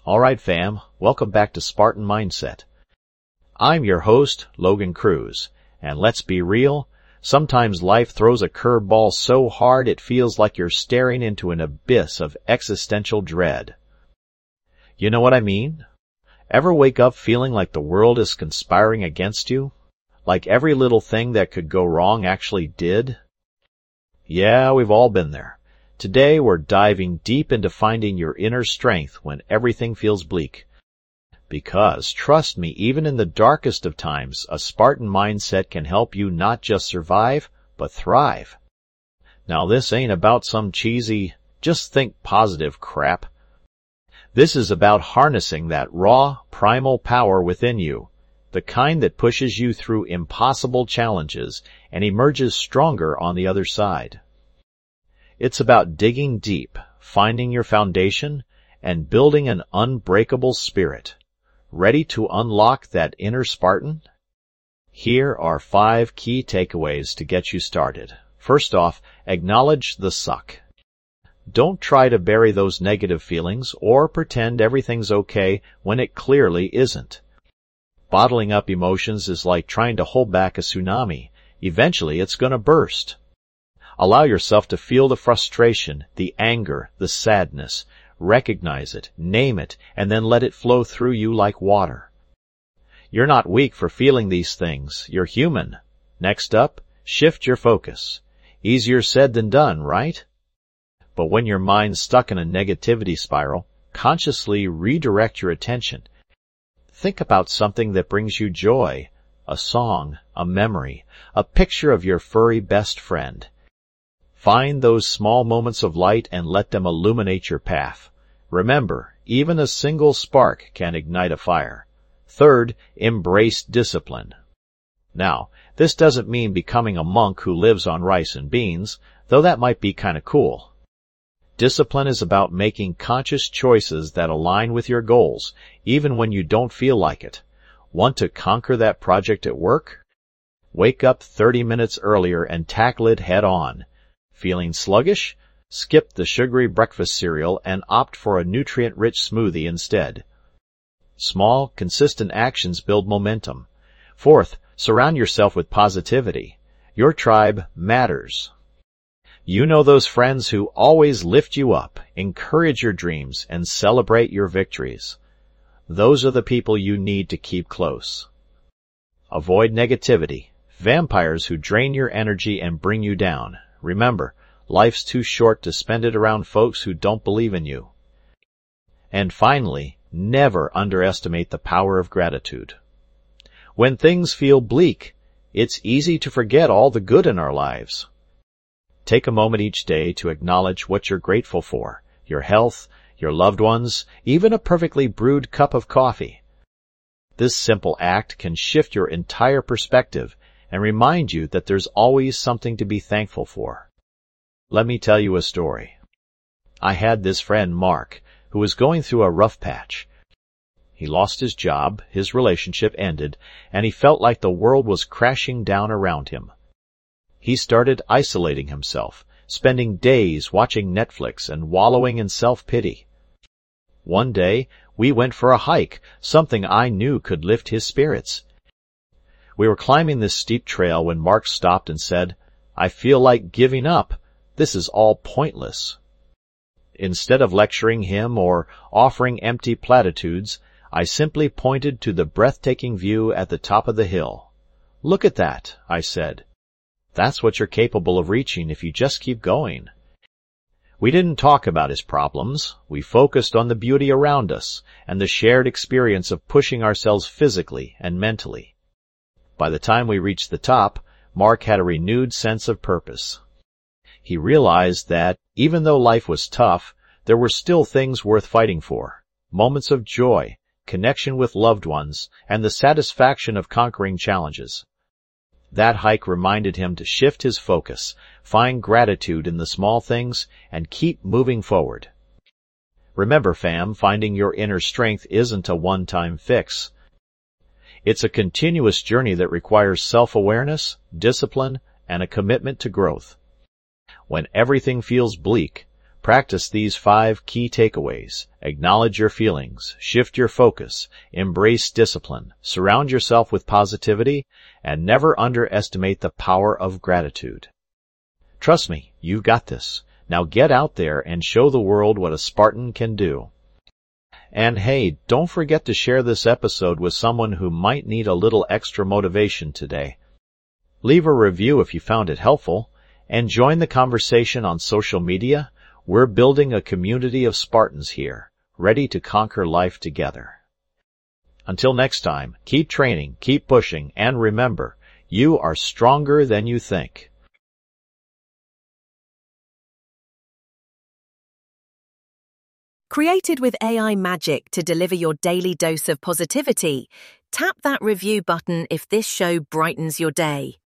All right, fam, welcome back to Spartan Mindset. I'm your host, Logan Cruz, and let's be real, sometimes life throws a curveball so hard it feels like you're staring into an abyss of existential dread. You know what I mean? Ever wake up feeling like the world is conspiring against you? Like every little thing that could go wrong actually did? Yeah, we've all been there. Today we're diving deep into finding your inner strength when everything feels bleak. Because, trust me, even in the darkest of times, a Spartan mindset can help you not just survive, but thrive. Now this ain't about some cheesy, just think positive crap. This is about harnessing that raw, primal power within you, the kind that pushes you through impossible challenges and emerges stronger on the other side. It's about digging deep, finding your foundation, and building an unbreakable spirit. Ready to unlock that inner Spartan? Here are 5 key takeaways to get you started. First off, acknowledge the suck. Don't try to bury those negative feelings or pretend everything's okay when it clearly isn't. Bottling up emotions is like trying to hold back a tsunami. Eventually it's going to burst. Allow yourself to feel the frustration, the anger, the sadness. Recognize it, name it, and then let it flow through you like water. You're not weak for feeling these things. You're human. Next up, shift your focus. Easier said than done, right? But when your mind's stuck in a negativity spiral, consciously redirect your attention. Think about something that brings you joy, a song, a memory, a picture of your furry best friend. Find those small moments of light and let them illuminate your path. Remember, even a single spark can ignite a fire. Third, embrace discipline. Now, this doesn't mean becoming a monk who lives on rice and beans, though that might be kind of cool. Discipline is about making conscious choices that align with your goals, even when you don't feel like it. Want to conquer that project at work? Wake up 30 minutes earlier and tackle it head on. Feeling sluggish? Skip the sugary breakfast cereal and opt for a nutrient-rich smoothie instead. Small, consistent actions build momentum. Fourth, surround yourself with positivity. Your tribe matters. You know those friends who always lift you up, encourage your dreams, and celebrate your victories. Those are the people you need to keep close. Avoid negativity, vampires who drain your energy and bring you down. Remember, life's too short to spend it around folks who don't believe in you. And finally, never underestimate the power of gratitude. When things feel bleak, it's easy to forget all the good in our lives. Take a moment each day to acknowledge what you're grateful for, your health, your loved ones, even a perfectly brewed cup of coffee. This simple act can shift your entire perspective and remind you that there's always something to be thankful for. Let me tell you a story. I had this friend, Mark, who was going through a rough patch. He lost his job, his relationship ended, and he felt like the world was crashing down around him. He started isolating himself, spending days watching Netflix and wallowing in self-pity. One day, we went for a hike, something I knew could lift his spirits. We were climbing this steep trail when Mark stopped and said, "I feel like giving up. This is all pointless." Instead of lecturing him or offering empty platitudes, I simply pointed to the breathtaking view at the top of the hill. "Look at that," I said. "That's what you're capable of reaching if you just keep going." We didn't talk about his problems. We focused on the beauty around us and the shared experience of pushing ourselves physically and mentally. By the time we reached the top, Mark had a renewed sense of purpose. He realized that, even though life was tough, there were still things worth fighting for. Moments of joy, connection with loved ones, and the satisfaction of conquering challenges. That hike reminded him to shift his focus, find gratitude in the small things, and keep moving forward. Remember, fam, finding your inner strength isn't a one-time fix. It's a continuous journey that requires self-awareness, discipline, and a commitment to growth. When everything feels bleak, Practice these 5 key takeaways. Acknowledge your feelings, shift your focus, embrace discipline, surround yourself with positivity, and never underestimate the power of gratitude. Trust me, you've got this. Now get out there and show the world what a Spartan can do. And hey, don't forget to share this episode with someone who might need a little extra motivation today. Leave a review if you found it helpful, and join the conversation on social media. We're building a community of Spartans here, ready to conquer life together. Until next time, keep training, keep pushing, and remember, you are stronger than you think. Created with AI magic to deliver your daily dose of positivity, tap that review button if this show brightens your day.